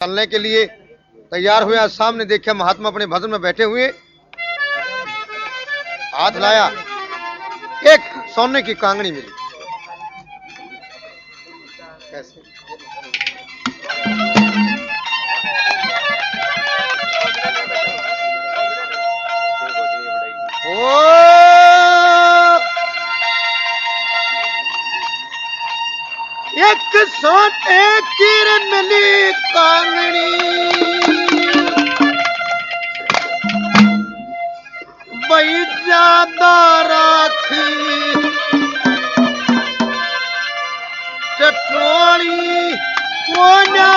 चलने के लिए तैयार हुए। सामने देखा महात्मा अपने भजन में बैठे हुए, हाथ लाया, एक सोने की कांगड़ी मिली। कैसे? एक सोने की मिली कांगड़ी, वही ज्यादा राखी चटोड़ी कोना।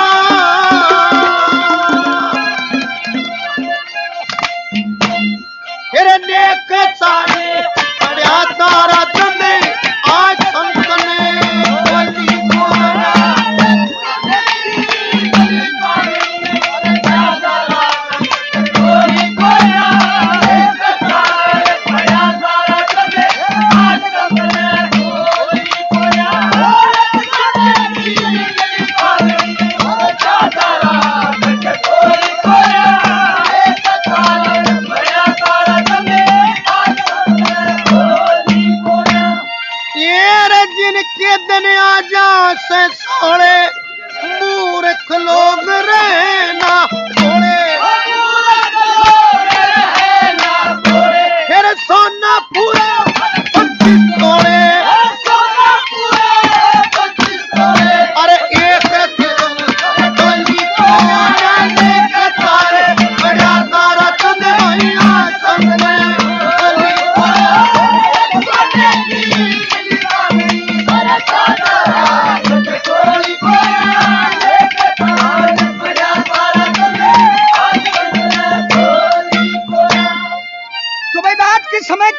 फिर नेक सारे पड़ा तारा चंदे आज संत ने बोली कोना। जिनके दिन आजा से सोड़े मूर्ख लोग रहना छोड़े। फिर सोना पूरा 25 तोड़े। अरे एक गली तारे बड़ा तारा चंद भैया संग में। समय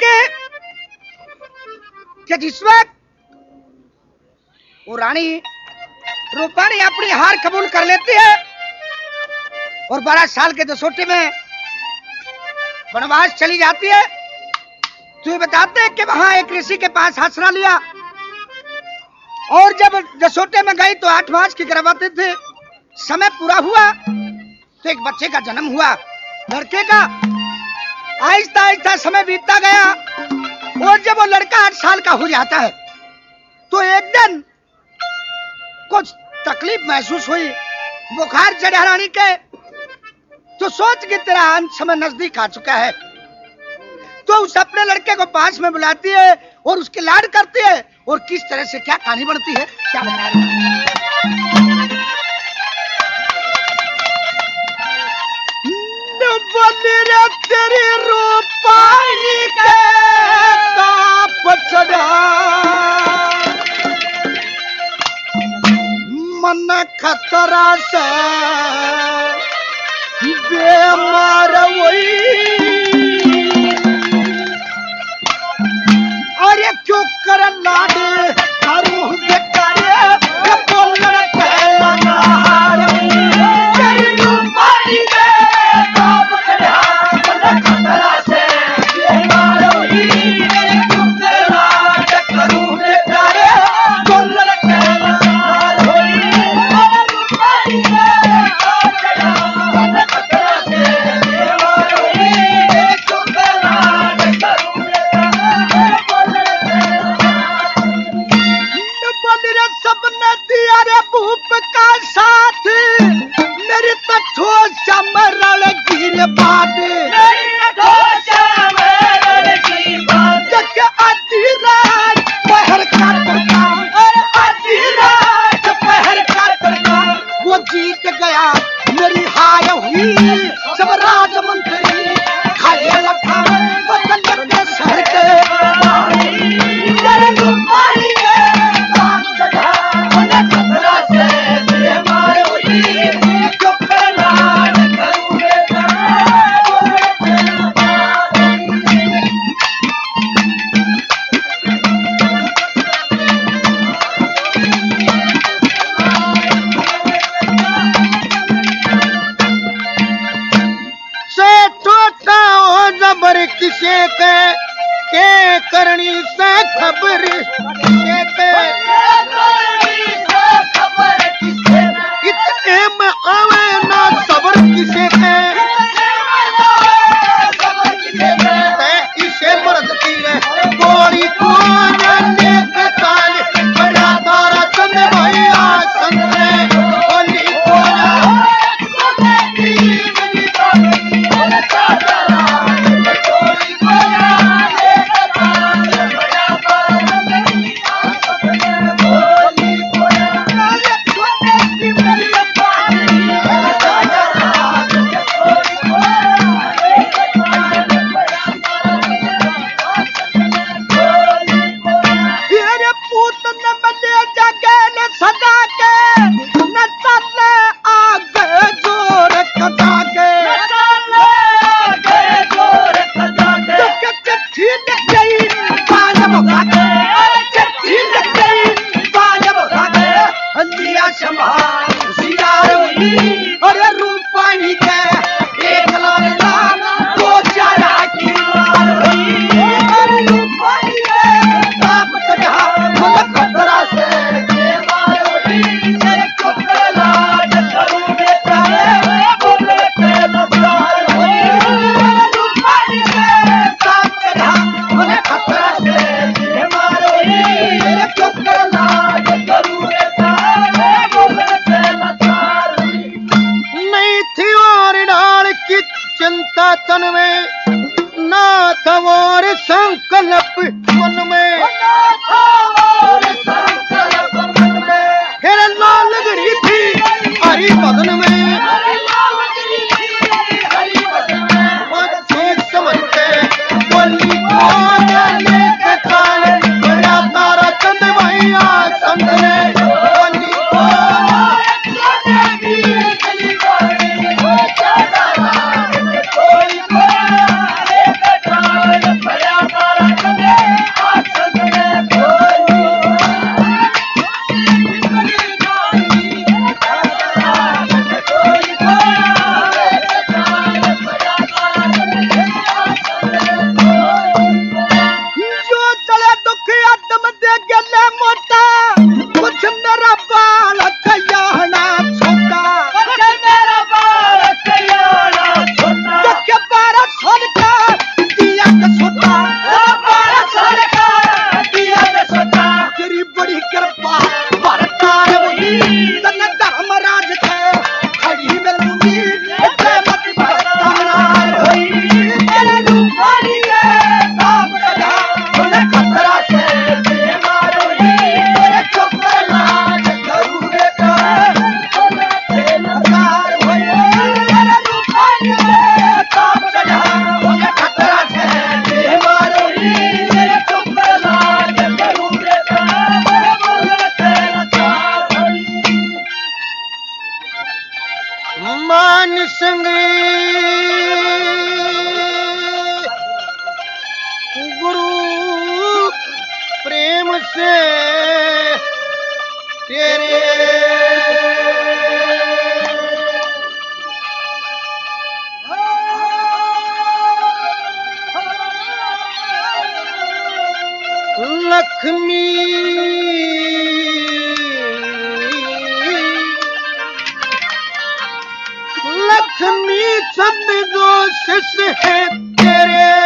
के जिस वक्त वो रानी रूपाणी अपनी हार कबूल कर लेती है और 12 साल के दसोटे में वनवास चली जाती है, तो ये बताते हैं कि वहां एक ऋषि के पास आसरा लिया और जब दसोटे में गई तो 8 मास की गर्भवती थी। समय पूरा हुआ तो एक बच्चे का जन्म हुआ, लड़के का। आहिस्ता आहिस्ता समय बीतता गया और जब वो लड़का 8 साल का हो जाता है तो एक दिन कुछ तकलीफ महसूस हुई, बुखार चढ़ा रानी के। तो सोच के तेरा अंत समय नजदीक आ चुका है, तो उस अपने लड़के को पास में बुलाती है और उसके लाड करती है। और किस तरह से क्या कहानी बढ़ती है क्या बता रही है। तेरी रूपाई के ताप चढ़ा मन खतरा से बेमार हुई। अरे क्यों कर लाडे करूं बेचारे बोलने कहना के करनी से खबर इतने में नहीं के एक लाल लाल दो चारा की लाल हुई रूपाली के ताप चढ़ा मन खतरा से ये मारोड़ी तेरे चुकला डकरू बेटा बोले के नजार हुई रूपाली के ताप चढ़ा मन खतरा से ये मारोड़ी तेरे चुकला डकरू बेटा बोले के नजार हुई नहीं थी और डाल की चिंता तन में ना था और संकल्प मन में फिर लाल गरी थी हरी बदन में ठीक समझते बोली कौन लेके काले बड़ा तारा चंद भैया संत ने बोली जो चले दुख अदम दे गले मोटा कुछ मेरा बाल कयाना छोटा दुख बारा सोन का दिया का छोटा तेरी बड़ी कृपा बरतार हुई तन धर्मराज के खड़ी में लूंगी ते मत बरतार हुई तेरे रूपाली के ताप चढ़ा मन खतरा से ये मारोड़ी तेरे चुकला डकरू बेटा बोले के नजार हुई तेरे रूपाली के ताप चढ़ा मन खतरा से ये मारोड़ी तेरे चुकला डकरू बेटा बोले के नजार हुई मान संगे गुरु प्रेम से तेरे लक्ष्मी लक्ष्मी चंद दो शिष्य है तेरे